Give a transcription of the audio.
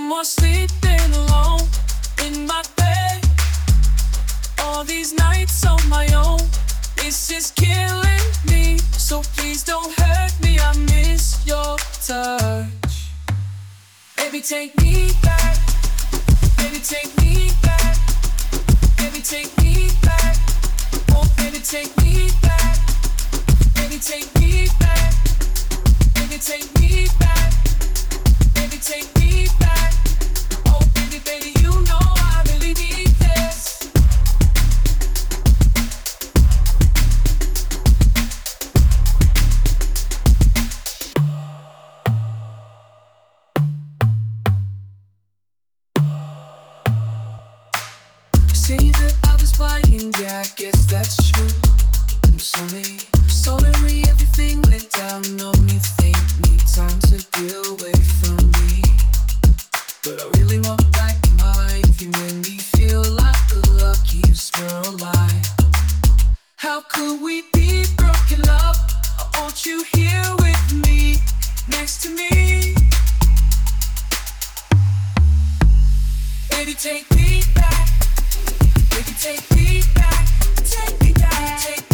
more sleeping alone in my bed. All these nights on my own, this is killing me. So please don't hurt me, I miss your touch. Baby, take me back. Baby, take me back. Baby, take me back. Oh, baby, take me back. Baby, take me back. Baby, take me back. Baby, take me back. Oh, baby, baby, you know I really need this. Say that I was lying, yeah, I guess that's true. I'm sorry, everything went down on me. Need time to get away from me. But I really want back in my life. You made me feel like the luckiest girl alive. How could we be broken up? I want you here with me, next to me. Baby, take me back. Baby, take me back. Take me back.